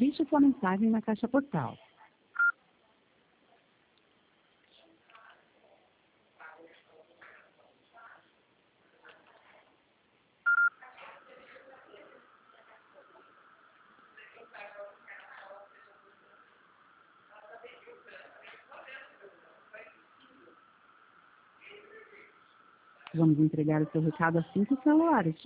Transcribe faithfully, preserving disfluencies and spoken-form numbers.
Deixe sua mensagem na caixa postal. Vamos entregar o seu recado assim que o celular estiver